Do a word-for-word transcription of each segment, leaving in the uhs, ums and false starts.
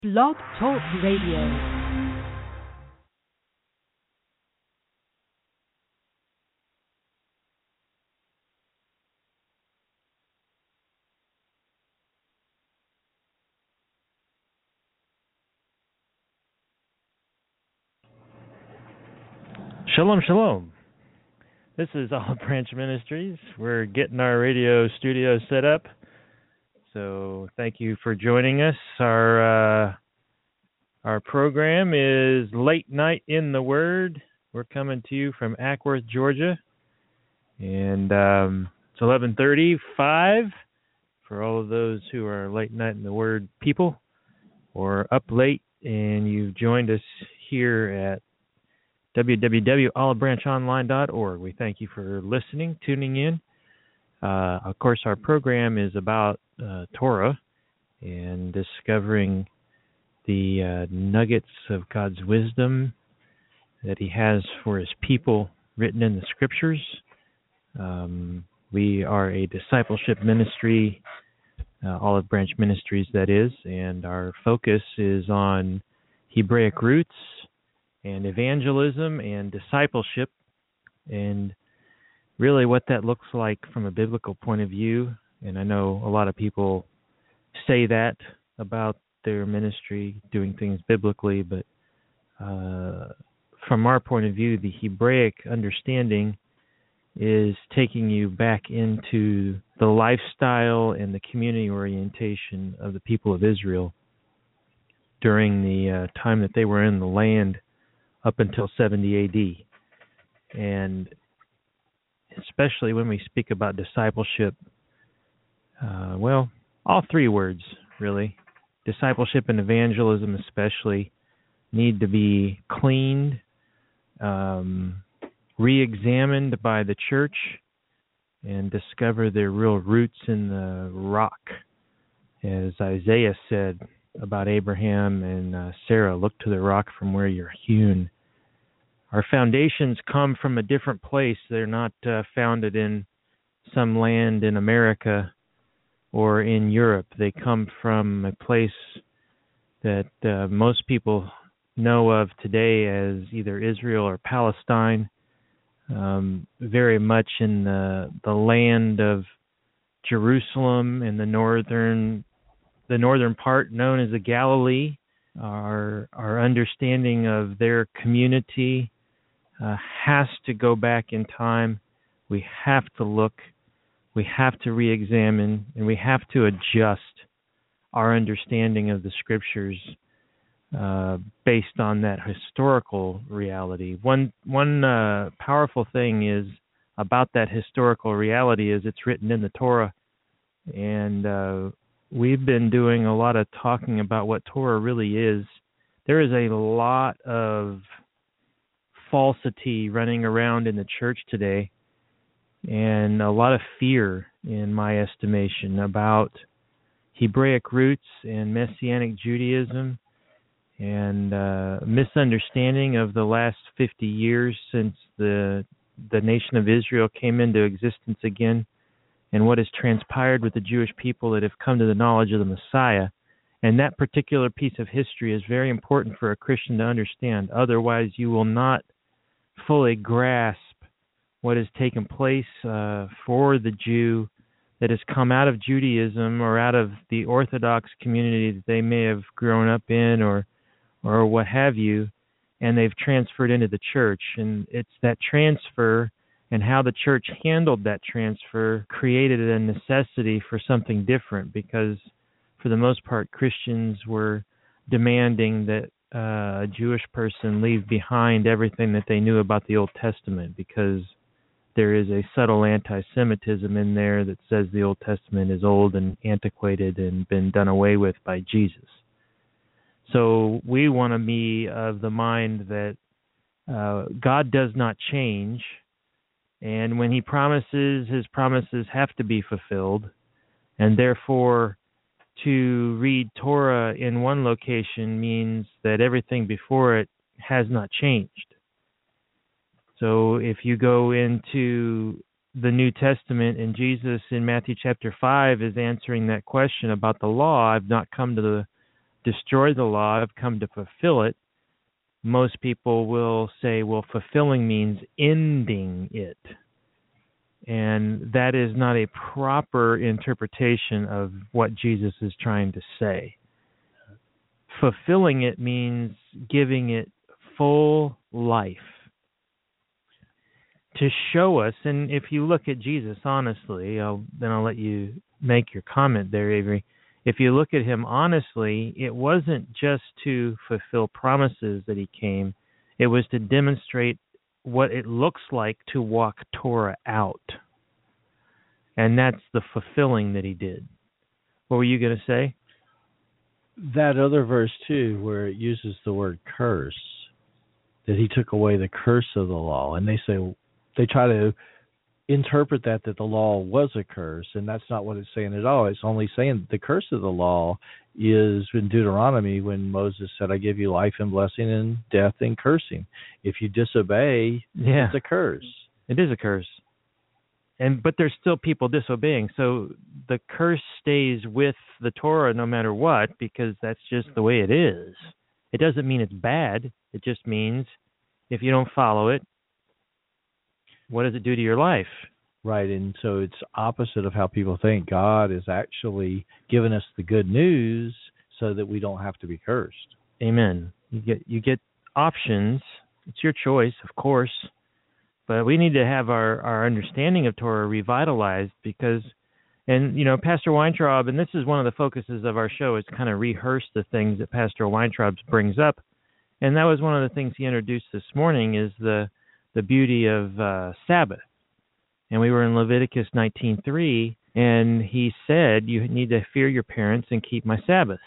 Blog Talk Radio. Shalom, shalom. This is Olive Branch Ministries. We're getting our radio studio set up. So thank you for joining us. Our uh, our program is Late Night in the Word. We're coming to you from Ackworth, Georgia. And um, it's eleven thirty-five for all of those who are Late Night in the Word people or up late and you've joined us here at w w w dot olive branch online dot org. We thank you for listening, tuning in. Uh, of course, our program is about uh, Torah and discovering the uh, nuggets of God's wisdom that He has for His people written in the Scriptures. Um, we are a discipleship ministry, uh, Olive Branch Ministries, that is, and our focus is on Hebraic roots and evangelism and discipleship, and really what that looks like from a biblical point of view. And I know a lot of people say that about their ministry, doing things biblically, but uh, from our point of view, the Hebraic understanding is taking you back into the lifestyle and the community orientation of the people of Israel during the uh, time that they were in the land up until seventy A D. And especially when we speak about discipleship, uh, well, all three words, really, discipleship and evangelism especially, need to be cleaned, um, re-examined by the church, and discover their real roots in the rock. As Isaiah said about Abraham and uh, Sarah, look to the rock from where you're hewn. Our foundations come from a different place. They're not uh, founded in some land in America or in Europe. They come from a place that uh, most people know of today as either Israel or Palestine, um, very much in the the land of Jerusalem and the northern the northern part known as the Galilee. Our our understanding of their community Uh, has to go back in time. We have to look, we have to re-examine, and we have to adjust our understanding of the Scriptures uh, based on that historical reality. One one uh, powerful thing is about that historical reality is it's written in the Torah, and uh, we've been doing a lot of talking about what Torah really is. There is a lot of falsity running around in the church today, and a lot of fear, in my estimation, about Hebraic roots and Messianic Judaism, and uh, misunderstanding of the last fifty years since the the nation of Israel came into existence again, and what has transpired with the Jewish people that have come to the knowledge of the Messiah. And that particular piece of history is very important for a Christian to understand. Otherwise, you will not fully grasp what has taken place uh, for the Jew that has come out of Judaism or out of the Orthodox community that they may have grown up in, or or what have you, and they've transferred into the church. And it's that transfer and how the church handled that transfer created a necessity for something different, because for the most part, Christians were demanding that Uh, a Jewish person leave behind everything that they knew about the Old Testament, because there is a subtle anti-Semitism in there that says the Old Testament is old and antiquated and been done away with by Jesus. So we want to be of the mind that uh, God does not change, and when He promises, His promises have to be fulfilled, and therefore to read Torah in one location means that everything before it has not changed. So if you go into the New Testament and Jesus in Matthew chapter five is answering that question about the law, I've not come to the, destroy the law. I've come to fulfill it. Most people will say, well, fulfilling means ending it. And that is not a proper interpretation of what Jesus is trying to say. Fulfilling it means giving it full life. To show us, and if you look at Jesus honestly, I'll, then I'll let you make your comment there, Avery. If you look at him honestly, it wasn't just to fulfill promises that he came. It was to demonstrate what it looks like to walk Torah out. And that's the fulfilling that he did. What were you going to say? That other verse, too, where it uses the word curse, that he took away the curse of the law. And they say, they try to interpret that, that the law was a curse, and that's not what it's saying at all. It's only saying the curse of the law is in Deuteronomy when Moses said, I give you life and blessing and death and cursing. If you disobey, yeah. it's a curse. It is a curse. And but there's still people disobeying. So the curse stays with the Torah no matter what, because that's just the way it is. It doesn't mean it's bad. It just means if you don't follow it, what does it do to your life? Right, and so it's opposite of how people think. God is actually giving us the good news so that we don't have to be cursed. Amen. You get you get options. It's your choice, of course. But we need to have our, our understanding of Torah revitalized because, and, you know, Pastor Weintraub, and this is one of the focuses of our show, is kind of rehearse the things that Pastor Weintraub brings up. And that was one of the things he introduced this morning is the the beauty of uh, Sabbath. And we were in Leviticus nineteen three, and he said, you need to fear your parents and keep my Sabbaths.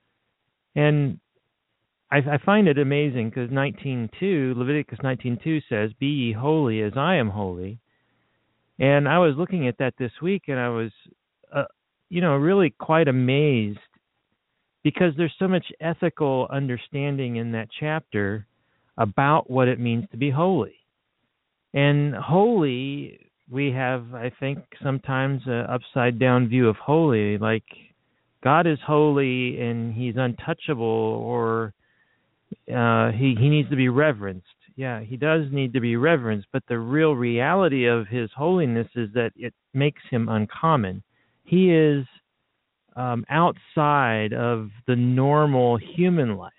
And I, I find it amazing because nineteen two, Leviticus nineteen two says, be ye holy as I am holy. And I was looking at that this week, and I was, uh, you know, really quite amazed because there's so much ethical understanding in that chapter about what it means to be holy. And holy, we have, I think, sometimes an upside-down view of holy, like God is holy and he's untouchable, or uh, he, he needs to be reverenced. Yeah, he does need to be reverenced, but the real reality of his holiness is that it makes him uncommon. He is um, outside of the normal human life.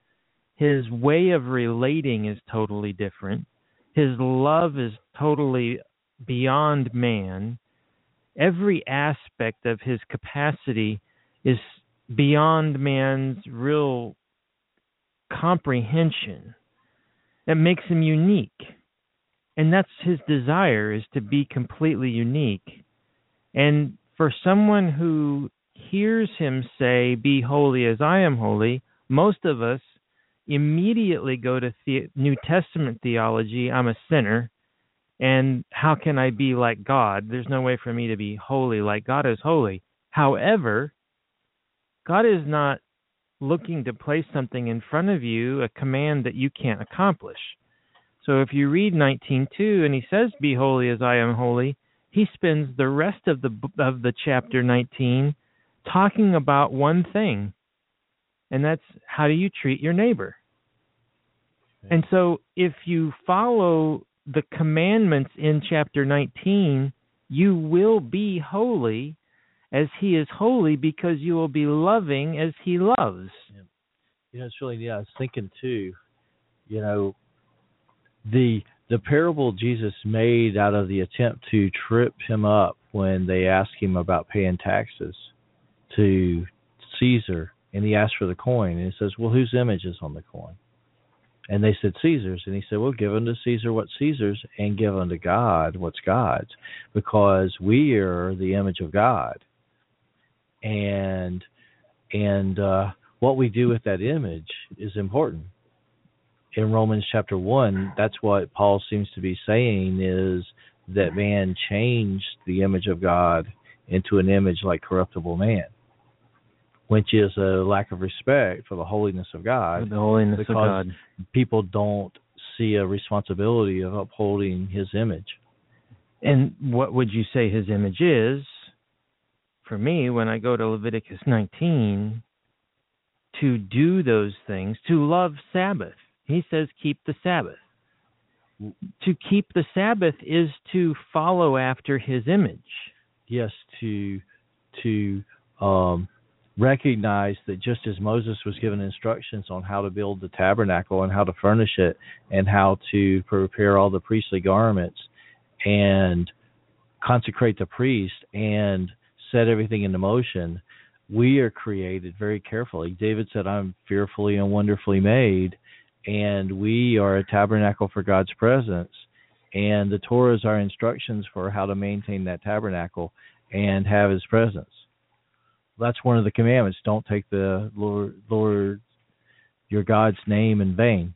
His way of relating is totally different. His love is totally beyond man. Every aspect of his capacity is beyond man's real comprehension. That makes him unique. And that's his desire, is to be completely unique. And for someone who hears him say, be holy as I am holy, most of us immediately go to the New Testament theology, I'm a sinner, and how can I be like God? There's no way for me to be holy like God is holy. However, God is not looking to place something in front of you, a command that you can't accomplish. So if you read nineteen two and he says, be holy as I am holy, he spends the rest of the of the chapter nineteen talking about one thing, and that's how do you treat your neighbor. Okay. And so if you follow the commandments in chapter nineteen, you will be holy as he is holy, because you will be loving as he loves. Yeah. You know, it's really, yeah, I was thinking too, you know, the the parable Jesus made out of the attempt to trip him up when they asked him about paying taxes to Caesar, and he asked for the coin, and he says, well, whose image is on the coin? And they said Caesar's, and he said, well, give unto Caesar what's Caesar's, and give unto God what's God's, because we are the image of God. And and uh, what we do with that image is important. In Romans chapter one, that's what Paul seems to be saying, is that man changed the image of God into an image like corruptible man, which is a lack of respect for the holiness of God. The holiness of God. People don't see a responsibility of upholding his image. And what would you say his image is? For me, when I go to Leviticus nineteen, to do those things, to love Sabbath. He says, keep the Sabbath. To keep the Sabbath is to follow after his image. Yes, to to um, recognize that just as Moses was given instructions on how to build the tabernacle and how to furnish it and how to prepare all the priestly garments and consecrate the priest and set everything into motion, we are created very carefully. David said, I'm fearfully and wonderfully made, and we are a tabernacle for God's presence. And the Torah is our instructions for how to maintain that tabernacle and have his presence. That's one of the commandments. Don't take the Lord, Lord your God's name in vain.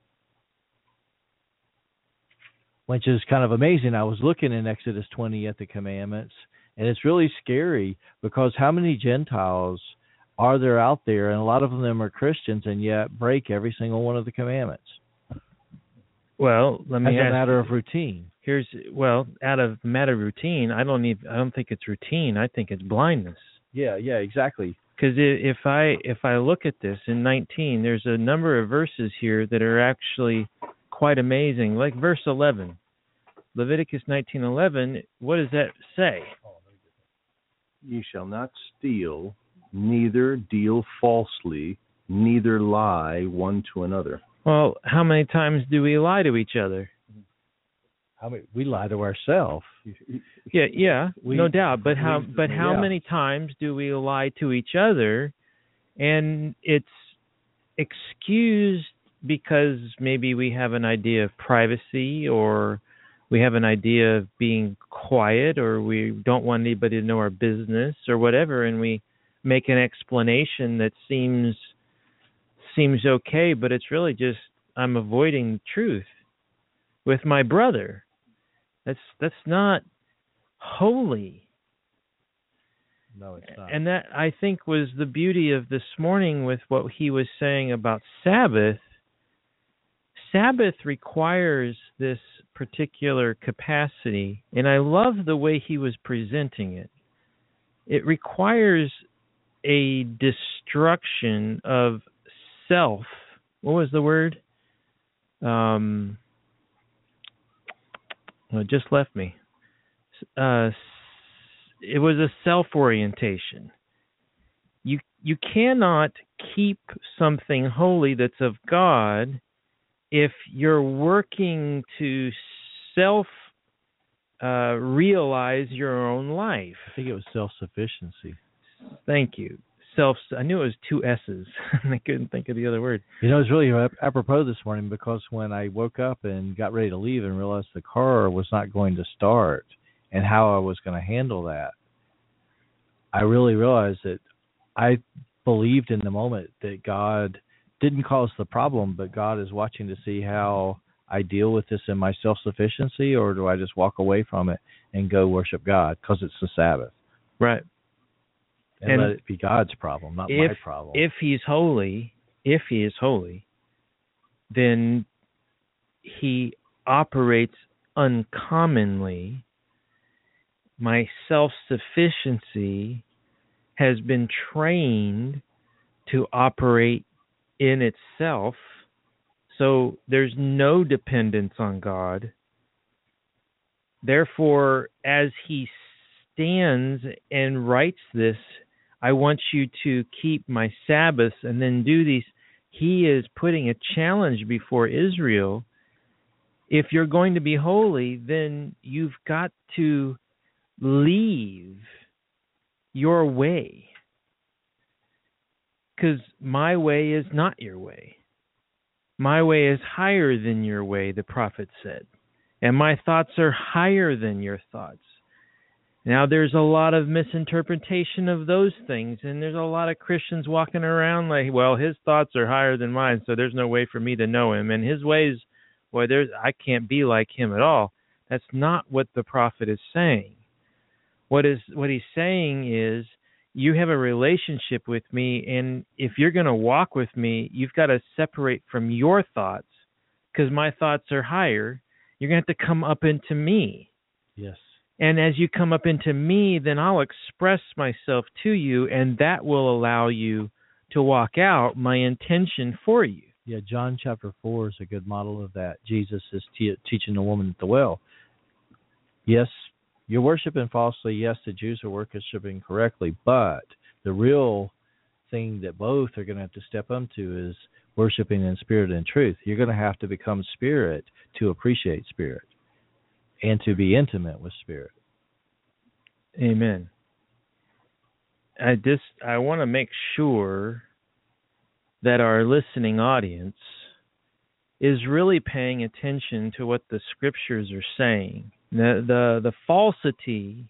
Which is kind of amazing. I was looking in Exodus twenty at the commandments, and it's really scary because how many Gentiles are there out there, and a lot of them are Christians, and yet break every single one of the commandments? Well, let me As ask a matter you, of routine. Here's well, out of matter of routine, I don't even, I don't think it's routine. I think it's blindness. Yeah, yeah, exactly. Because if I if I look at this in nineteen, there's a number of verses here that are actually quite amazing. Like verse eleven, Leviticus nineteen eleven. What does that say? Ye shall not steal, neither deal falsely, neither lie one to another. Well, how many times do we lie to each other? I mean, we lie to ourselves. Yeah, yeah, We- no doubt. But how we- but how yeah. many times do we lie to each other? And it's excused because maybe we have an idea of privacy, or we have an idea of being quiet, or we don't want anybody to know our business or whatever, and we make an explanation that seems seems okay, but it's really just I'm avoiding truth with my brother. That's that's not holy. No, it's not. And that, I think, was the beauty of this morning with what he was saying about Sabbath. Sabbath requires this particular capacity, and I love the way he was presenting it. It requires a destruction of self. What was the word? Um, well, it just left me. Uh, it was a self-orientation. You you cannot keep something holy that's of God if you're working to self uh, realize your own life. I think it was self-sufficiency. Thank you. Self. I knew it was two S's, and I couldn't think of the other word. You know, it was really ap- apropos this morning because when I woke up and got ready to leave and realized the car was not going to start and how I was going to handle that, I really realized that I believed in the moment that God didn't cause the problem, but God is watching to see how I deal with this in my self-sufficiency, or do I just walk away from it and go worship God because it's the Sabbath. Right. And, And let it be God's problem, not if, my problem. If he's holy, if he is holy, then he operates uncommonly. My self-sufficiency has been trained to operate in itself, so there's no dependence on God. Therefore, as he stands and writes this, I want you to keep my Sabbaths and then do these. He is putting a challenge before Israel. If you're going to be holy, then you've got to leave your way. Because my way is not your way. My way is higher than your way, the prophet said. And my thoughts are higher than your thoughts. Now, there's a lot of misinterpretation of those things, and there's a lot of Christians walking around like, well, his thoughts are higher than mine, so there's no way for me to know him. And his ways, boy, there's I can't be like him at all. That's not what the prophet is saying. What is what he's saying is, you have a relationship with me, and if you're going to walk with me, you've got to separate from your thoughts, because my thoughts are higher. You're going to have to come up into me. Yes. And as you come up into me, then I'll express myself to you, and that will allow you to walk out my intention for you. Yeah, John chapter four is a good model of that. Jesus is te- teaching the woman at the well. Yes, you're worshiping falsely. Yes, the Jews are worshiping correctly. But the real thing that both are going to have to step into is worshiping in spirit and truth. You're going to have to become spirit to appreciate spirit and to be intimate with spirit. Amen. I just I want to make sure that our listening audience is really paying attention to what the scriptures are saying. The the, the falsity,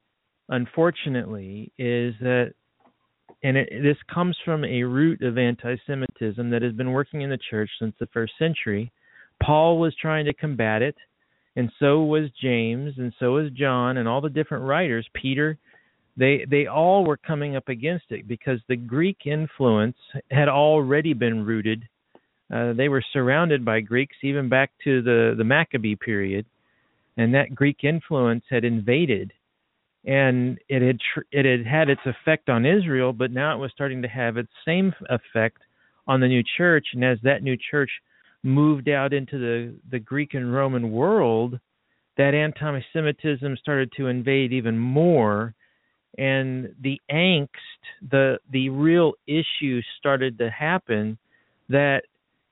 unfortunately, is that, and it, this comes from a root of anti-Semitism that has been working in the church since the first century. Paul was trying to combat it, and so was James, and so was John, and all the different writers, Peter. They they all were coming up against it because the Greek influence had already been rooted. Uh, they were surrounded by Greeks even back to the, the Maccabee period, and that Greek influence had invaded, and it had tr- it had had its effect on Israel, but now it was starting to have its same effect on the new church. And as that new church moved out into the, the Greek and Roman world, that anti-Semitism started to invade even more. And the angst, the the real issue started to happen that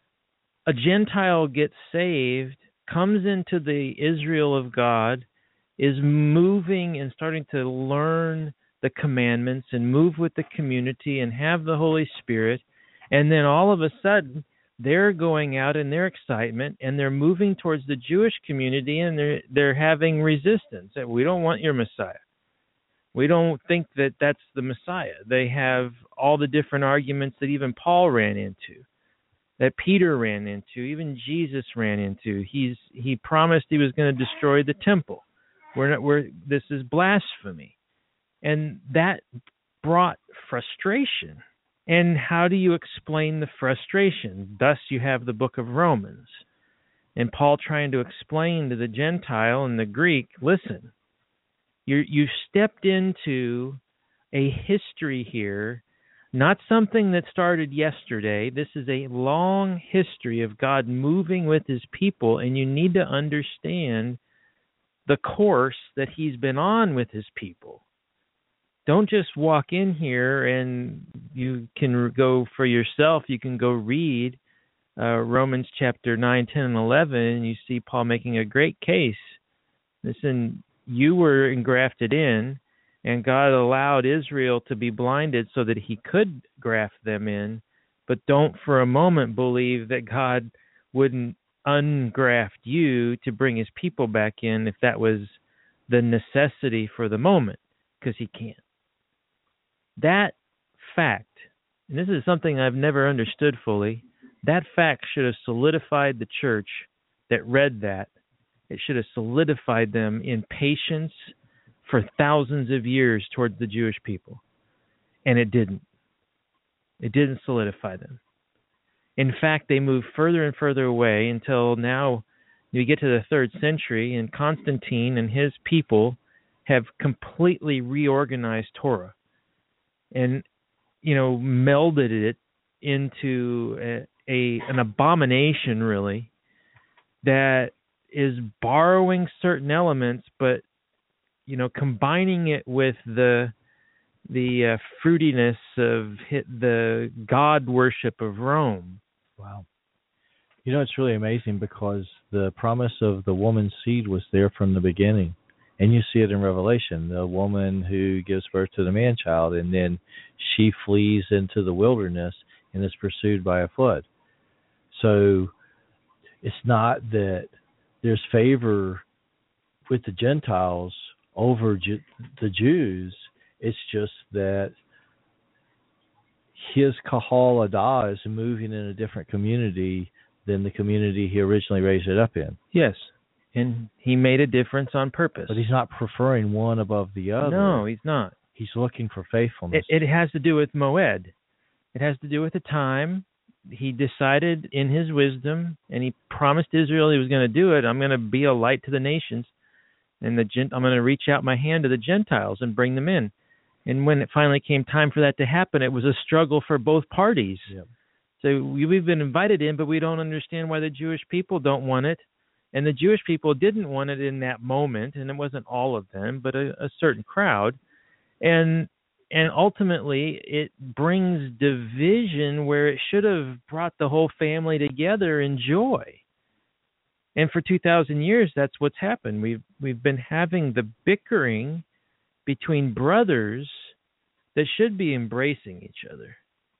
a Gentile gets saved, comes into the Israel of God, is moving and starting to learn the commandments and move with the community and have the Holy Spirit, and then all of a sudden they're going out in their excitement and they're moving towards the Jewish community and they're they're having resistance. We don't want your Messiah. We don't think that that's the Messiah. They have all the different arguments that even Paul ran into, that Peter ran into, even Jesus ran into. He's he promised he was going to destroy the temple. We're not. We're this is blasphemy, and that brought frustration. And how do you explain the frustration? Thus, you have the book of Romans, and Paul trying to explain to the Gentile and the Greek, listen. You you stepped into a history here, not something that started yesterday. This is a long history of God moving with his people, and you need to understand the course that he's been on with his people. Don't just walk in here and you can go for yourself. You can go read uh, Romans chapter nine, ten, and eleven, and you see Paul making a great case. Listen, you were engrafted in, and God allowed Israel to be blinded so that he could graft them in, but don't for a moment believe that God wouldn't ungraft you to bring his people back in if that was the necessity for the moment, because he can't. That fact, and this is something I've never understood fully, that fact should have solidified the church that read that. It should have solidified them in patience for thousands of years towards the Jewish people. And it didn't. It didn't solidify them. In fact, they moved further and further away until now you get to the third century, and Constantine and his people have completely reorganized Torah and, you know, melded it into a, a an abomination, really, that is borrowing certain elements, but, you know, combining it with the the uh, fruitiness of hit, the God worship of Rome. Wow. You know, it's really amazing because the promise of the woman's seed was there from the beginning. And you see it in Revelation, the woman who gives birth to the man-child, and then she flees into the wilderness and is pursued by a flood. So it's not that there's favor with the Gentiles over Ju- the Jews. It's just that his Kahal Adah is moving in a different community than the community he originally raised it up in. Yes, and he made a difference on purpose. But he's not preferring one above the other. No, he's not. He's looking for faithfulness. It, it has to do with Moed. It has to do with the time. He decided in his wisdom, and he promised Israel he was going to do it. I'm going to be a light to the nations, and the I'm going to reach out my hand to the Gentiles and bring them in. And when it finally came time for that to happen, it was a struggle for both parties. Yep. So we, we've been invited in, but we don't understand why the Jewish people don't want it. And the Jewish people didn't want it in that moment, and it wasn't all of them, but a, a certain crowd. And and ultimately, it brings division where it should have brought the whole family together in joy. And for two thousand years, that's what's happened. We've we've been having the bickering between brothers that should be embracing each other.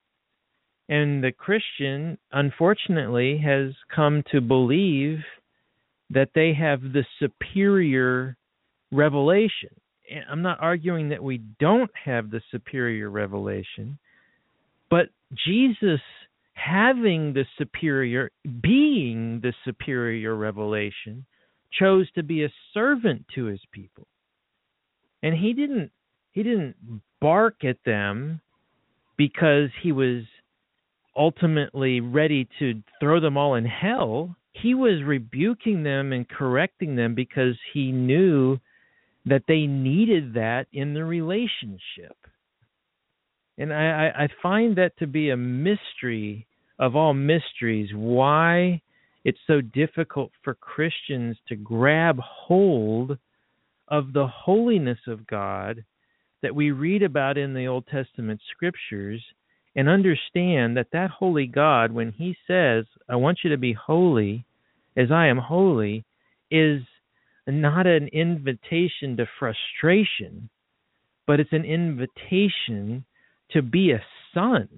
And the Christian, unfortunately, has come to believe that they have the superior revelation. And I'm not arguing that we don't have the superior revelation, but Jesus having the superior, being the superior revelation, chose to be a servant to his people. And he didn't he didn't bark at them because he was ultimately ready to throw them all in hell. He was rebuking them and correcting them because he knew that they needed that in the relationship. And I, I find that to be a mystery of all mysteries, why it's so difficult for Christians to grab hold of the holiness of God that we read about in the Old Testament scriptures and understand that that holy God, when he says, I want you to be holy as I am holy, is not an invitation to frustration, but it's an invitation to be a son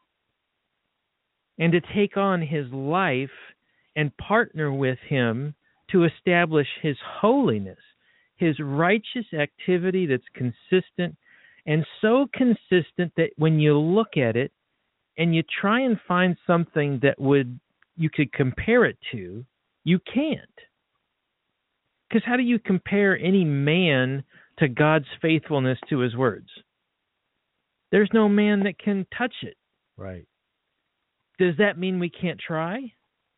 and to take on his life and partner with him to establish his holiness, his righteous activity that's consistent, and so consistent that when you look at it and you try and find something that would you could compare it to, you can't. Because how do you compare any man to God's faithfulness to his words? There's no man that can touch it. Right. Does that mean we can't try?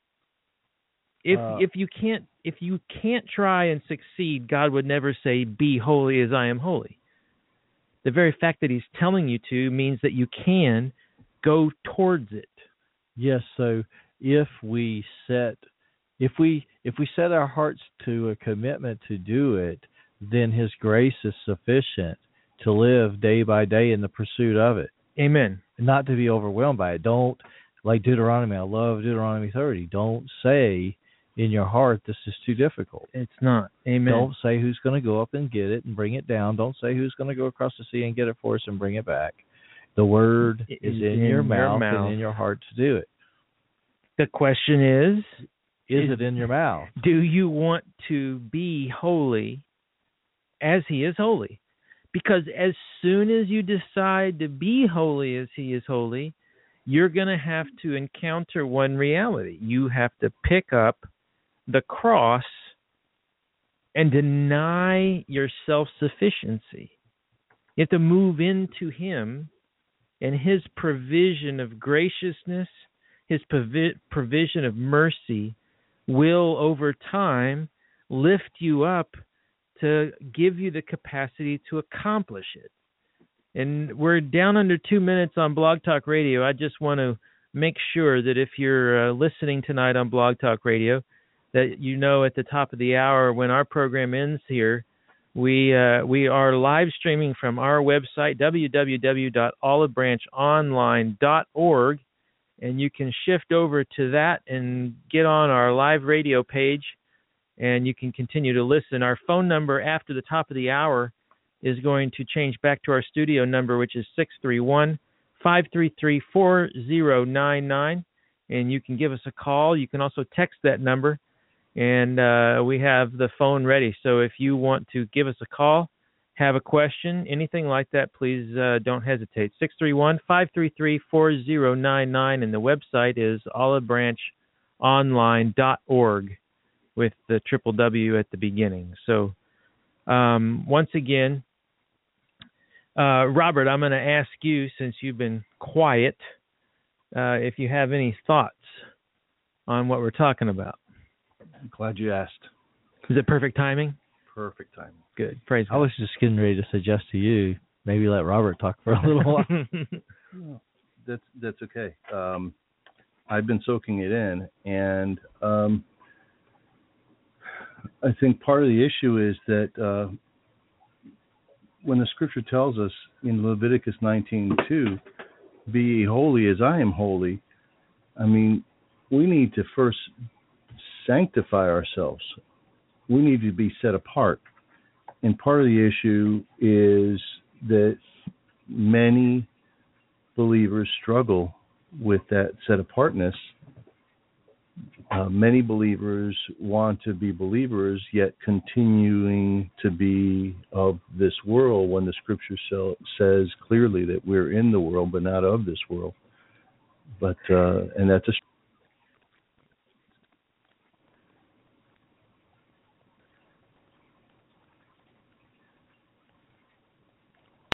If Uh, if you can't if you can't try and succeed, God would never say, "Be holy as I am holy." The very fact that he's telling you to means that you can go towards it. Yes, so if we set if we if we set our hearts to a commitment to do it, then his grace is sufficient to live day by day in the pursuit of it. Amen. Not to be overwhelmed by it. Don't, like Deuteronomy, I love Deuteronomy thirty. Don't say in your heart, this is too difficult. It's not. Amen. Don't say who's going to go up and get it and bring it down. Don't say who's going to go across the sea and get it for us and bring it back. The word It is is in, in your, your mouth, mouth. and in your heart to do it. The question is, Is, Is- it in your mouth? do you want to be holy as he is holy? Because as soon as you decide to be holy as he is holy, you're going to have to encounter one reality. You have to pick up the cross and deny your self-sufficiency. You have to move into him and his provision of graciousness, his provi- provision of mercy will over time lift you up to give you the capacity to accomplish it. And we're down under two minutes on Blog Talk Radio. I just want to make sure that if you're uh, listening tonight on Blog Talk Radio, that you know at the top of the hour when our program ends here, we uh, we are live streaming from our website, w w w dot olive branch online dot org, and you can shift over to that and get on our live radio page, and you can continue to listen. Our phone number after the top of the hour is going to change back to our studio number, which is six three one, five three three, four zero nine nine, and you can give us a call. You can also text that number, and uh, we have the phone ready. So if you want to give us a call, have a question, anything like that, please uh, don't hesitate. six three one, five three three, four zero nine nine, and the website is olive branch online dot org with the triple W at the beginning. So um, once again, uh, Robert, I'm going to ask you, since you've been quiet, uh, if you have any thoughts on what we're talking about. I'm glad you asked. Is it perfect timing? Perfect timing. Good. Praise I God. was just getting ready to suggest to you maybe let Robert talk for a little while. No, that's that's okay. Um, I've been soaking it in, and um, I think part of the issue is that uh, when the Scripture tells us in Leviticus nineteen two, "Be ye holy as I am holy," I mean, we need to first sanctify ourselves. We need to be set apart. And part of the issue is that many believers struggle with that set apartness. Uh, many believers want to be believers, yet continuing to be of this world when the Scripture so, says clearly that we're in the world, but not of this world. But uh, and that's a